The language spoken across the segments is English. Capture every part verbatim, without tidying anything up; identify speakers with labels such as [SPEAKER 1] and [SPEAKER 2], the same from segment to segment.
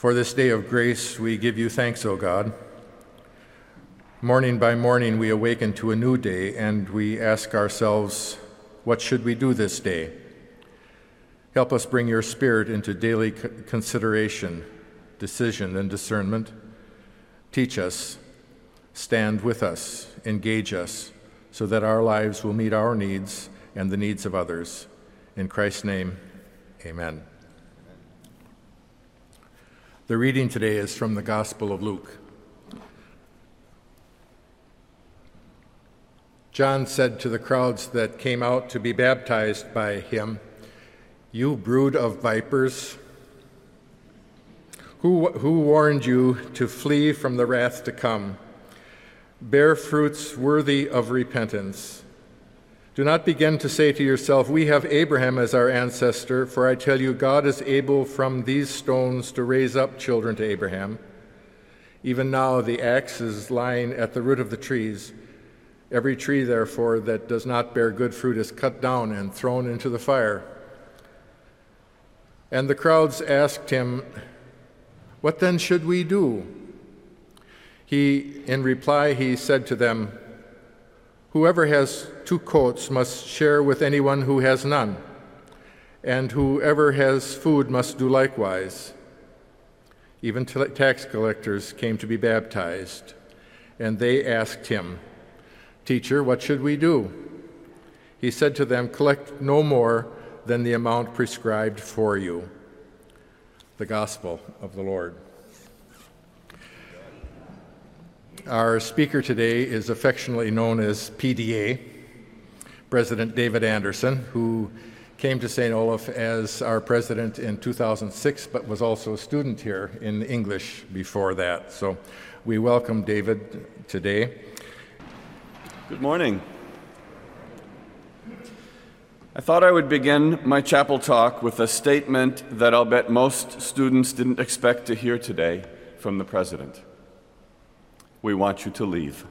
[SPEAKER 1] For this day of grace, we give you thanks, O God. Morning by morning, we awaken to a new day, and we ask ourselves, what should we do this day? Help us bring your Spirit into daily consideration, decision, and discernment. Teach us, stand with us, engage us, so that our lives will meet our needs and the needs of others. In Christ's name, amen. The reading today is from the Gospel of Luke. John said to the crowds that came out to be baptized by him, "You brood of vipers, who, who warned you to flee from the wrath to come? Bear fruits worthy of repentance. Do not begin to say to yourself, 'We have Abraham as our ancestor,' for I tell you, God is able from these stones to raise up children to Abraham. Even now the axe is lying at the root of the trees. Every tree, therefore, that does not bear good fruit is cut down and thrown into the fire." And the crowds asked him, "What then should we do?" He, in reply, he said to them, "Whoever has two coats must share with anyone who has none, and whoever has food must do likewise." Even tax collectors came to be baptized, and they asked him, "Teacher, what should we do?" He said to them, "Collect no more than the amount prescribed for you." The Gospel of the Lord. Our speaker today is affectionately known as P D A, President David Anderson, who came to Saint Olaf as our president in two thousand six, but was also a student here in English before that. So we welcome David today.
[SPEAKER 2] Good morning. I thought I would begin my chapel talk with a statement that I'll bet most students didn't expect to hear today from the president. We want you to leave.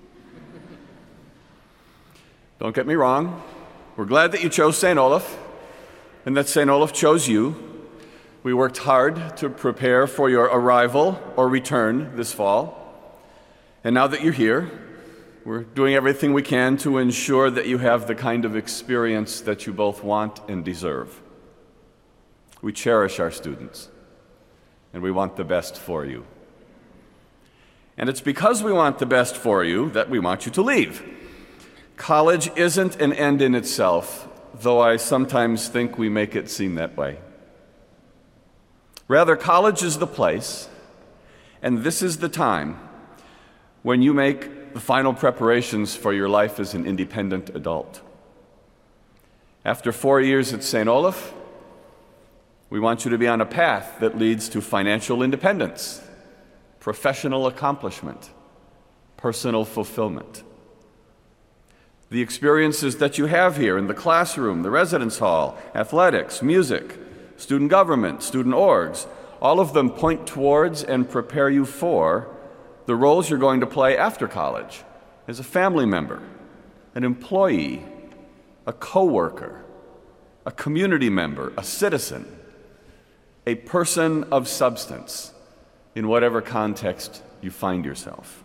[SPEAKER 2] Don't get me wrong. We're glad that you chose Saint Olaf and that Saint Olaf chose you. We worked hard to prepare for your arrival or return this fall. And now that you're here, we're doing everything we can to ensure that you have the kind of experience that you both want and deserve. We cherish our students, and we want the best for you. And it's because we want the best for you that we want you to leave. College isn't an end in itself, though I sometimes think we make it seem that way. Rather, college is the place, and this is the time when you make the final preparations for your life as an independent adult. After four years at Saint Olaf, we want you to be on a path that leads to financial independence, professional accomplishment, personal fulfillment. The experiences that you have here in the classroom, the residence hall, athletics, music, student government, student orgs, all of them point towards and prepare you for the roles you're going to play after college as a family member, an employee, a coworker, a community member, a citizen, a person of substance in whatever context you find yourself.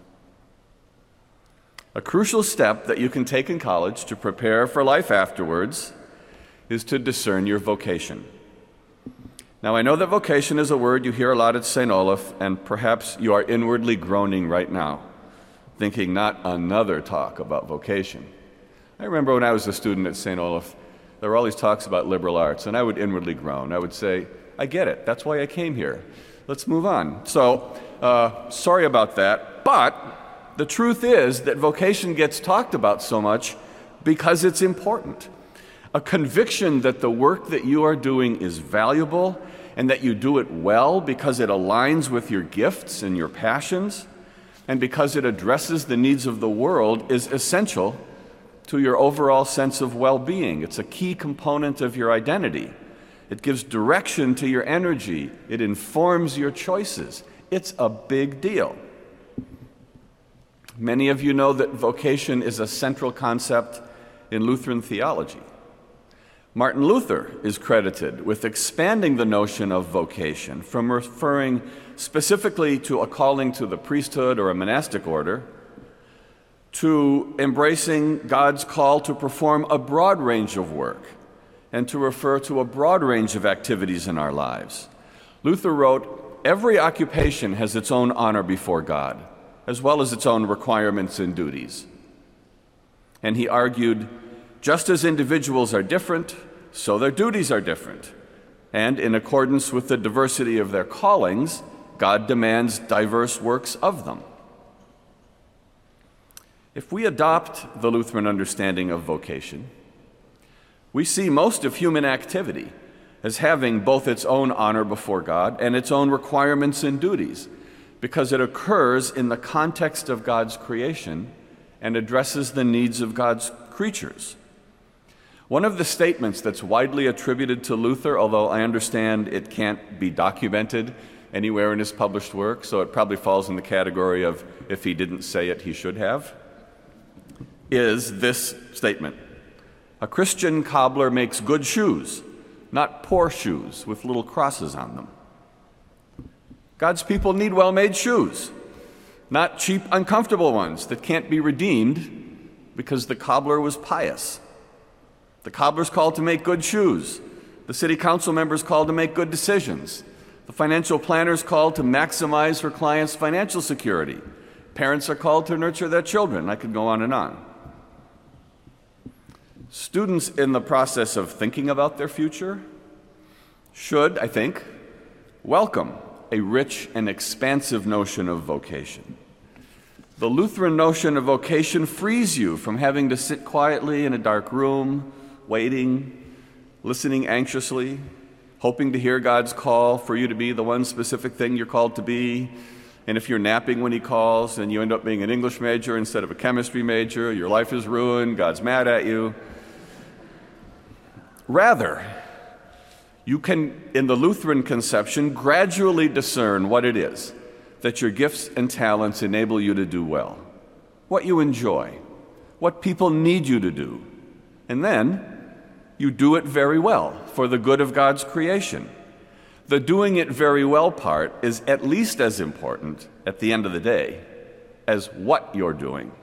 [SPEAKER 2] A crucial step that you can take in college to prepare for life afterwards is to discern your vocation. Now, I know that vocation is a word you hear a lot at Saint Olaf, and perhaps you are inwardly groaning right now, thinking not another talk about vocation. I remember when I was a student at Saint Olaf, there were all these talks about liberal arts, and I would inwardly groan. I would say, I get it, that's why I came here. Let's move on. So, uh, sorry about that, but the truth is that vocation gets talked about so much because it's important. A conviction that the work that you are doing is valuable and that you do it well because it aligns with your gifts and your passions and because it addresses the needs of the world is essential to your overall sense of well-being. It's a key component of your identity. It gives direction to your energy. It informs your choices. It's a big deal. Many of you know that vocation is a central concept in Lutheran theology. Martin Luther is credited with expanding the notion of vocation from referring specifically to a calling to the priesthood or a monastic order to embracing God's call to perform a broad range of work and to refer to a broad range of activities in our lives. Luther wrote, "Every occupation has its own honor before God, as well as its own requirements and duties." And he argued, just as individuals are different, so their duties are different. And in accordance with the diversity of their callings, God demands diverse works of them. If we adopt the Lutheran understanding of vocation, we see most of human activity as having both its own honor before God and its own requirements and duties, because it occurs in the context of God's creation and addresses the needs of God's creatures. One of the statements that's widely attributed to Luther, although I understand it can't be documented anywhere in his published work, so it probably falls in the category of if he didn't say it, he should have, is this statement: "A Christian cobbler makes good shoes, not poor shoes with little crosses on them." God's people need well-made shoes, not cheap, uncomfortable ones that can't be redeemed because the cobbler was pious. The cobbler's called to make good shoes. The city council member's called to make good decisions. The financial planner's called to maximize her client's financial security. Parents are called to nurture their children. I could go on and on. Students in the process of thinking about their future should, I think, welcome a rich and expansive notion of vocation. The Lutheran notion of vocation frees you from having to sit quietly in a dark room, waiting, listening anxiously, hoping to hear God's call for you to be the one specific thing you're called to be. And if you're napping when he calls and you end up being an English major instead of a chemistry major, your life is ruined, God's mad at you. Rather, you can, in the Lutheran conception, gradually discern what it is that your gifts and talents enable you to do well, what you enjoy, what people need you to do. And then you do it very well for the good of God's creation. The doing it very well part is at least as important at the end of the day as what you're doing.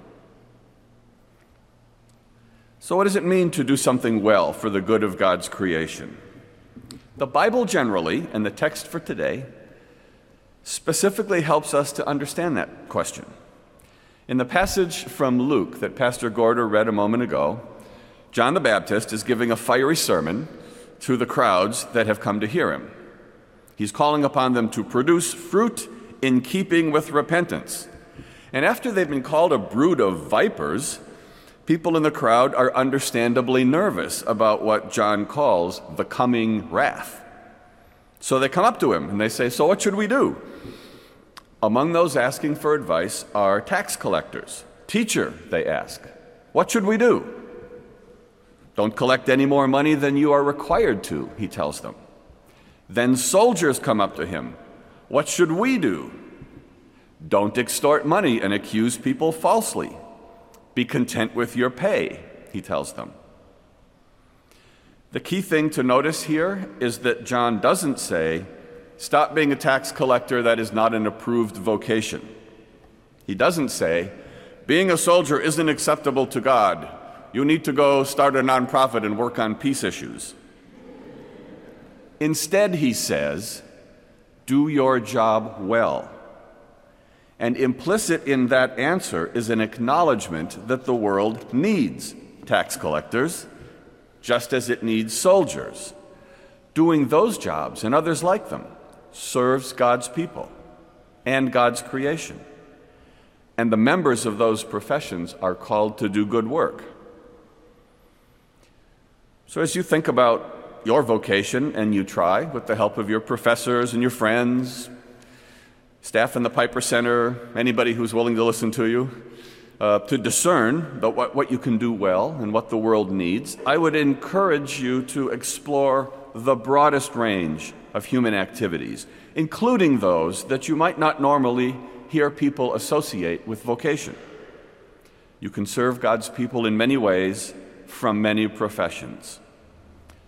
[SPEAKER 2] So what does it mean to do something well for the good of God's creation? The Bible generally, and the text for today, specifically helps us to understand that question. In the passage from Luke that Pastor Gorder read a moment ago, John the Baptist is giving a fiery sermon to the crowds that have come to hear him. He's calling upon them to produce fruit in keeping with repentance. And after they've been called a brood of vipers, people in the crowd are understandably nervous about what John calls the coming wrath. So they come up to him and they say, "So what should we do?" Among those asking for advice are tax collectors. "Teacher," they ask, "what should we do?" "Don't collect any more money than you are required to," he tells them. Then soldiers come up to him. "What should we do?" "Don't extort money and accuse people falsely. Be content with your pay," he tells them. The key thing to notice here is that John doesn't say, "Stop being a tax collector, that is not an approved vocation." He doesn't say, "Being a soldier isn't acceptable to God. You need to go start a nonprofit and work on peace issues." Instead, he says, "Do your job well." And implicit in that answer is an acknowledgement that the world needs tax collectors, just as it needs soldiers. Doing those jobs and others like them serves God's people and God's creation. And the members of those professions are called to do good work. So as you think about your vocation, and you try, with the help of your professors and your friends, staff in the Piper Center, anybody who's willing to listen to you, uh, to discern the, what, what you can do well and what the world needs, I would encourage you to explore the broadest range of human activities, including those that you might not normally hear people associate with vocation. You can serve God's people in many ways from many professions.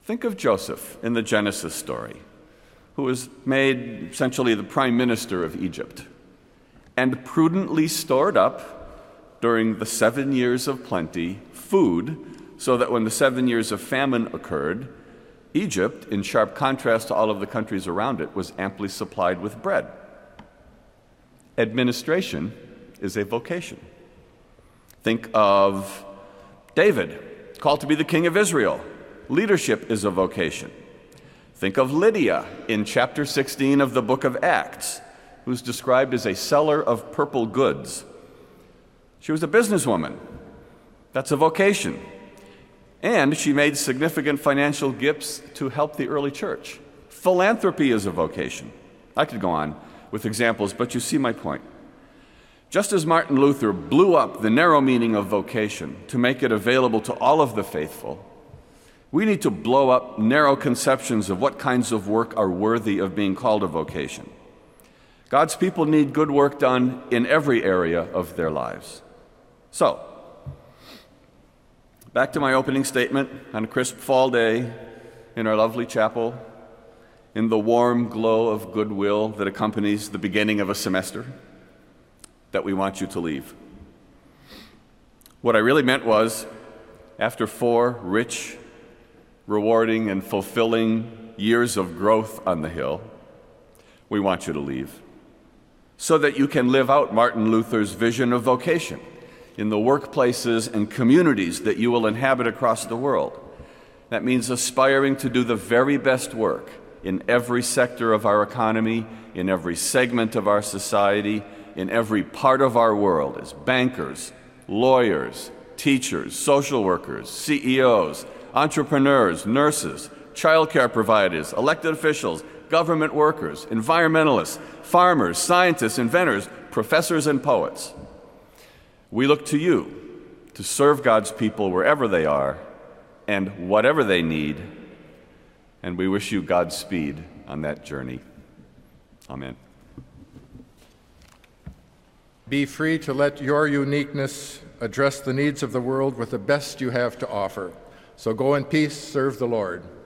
[SPEAKER 2] Think of Joseph in the Genesis story, who was made essentially the prime minister of Egypt and prudently stored up during the seven years of plenty food so that when the seven years of famine occurred, Egypt, in sharp contrast to all of the countries around it, was amply supplied with bread. Administration is a vocation. Think of David, called to be the king of Israel. Leadership is a vocation. Think of Lydia in chapter sixteen of the book of Acts, who's described as a seller of purple goods. She was a businesswoman. That's a vocation. And she made significant financial gifts to help the early church. Philanthropy is a vocation. I could go on with examples, but you see my point. Just as Martin Luther blew up the narrow meaning of vocation to make it available to all of the faithful, we need to blow up narrow conceptions of what kinds of work are worthy of being called a vocation. God's people need good work done in every area of their lives. So, back to my opening statement on a crisp fall day in our lovely chapel, in the warm glow of goodwill that accompanies the beginning of a semester, that we want you to leave. What I really meant was, after four rich, rewarding, and fulfilling years of growth on the Hill, we want you to leave, so that you can live out Martin Luther's vision of vocation in the workplaces and communities that you will inhabit across the world. That means aspiring to do the very best work in every sector of our economy, in every segment of our society, in every part of our world, as bankers, lawyers, teachers, social workers, C E Os, entrepreneurs, nurses, childcare providers, elected officials, government workers, environmentalists, farmers, scientists, inventors, professors, and poets. We look to you to serve God's people wherever they are and whatever they need, and we wish you Godspeed on that journey. Amen.
[SPEAKER 1] Be free to let your uniqueness address the needs of the world with the best you have to offer. So go in peace, serve the Lord.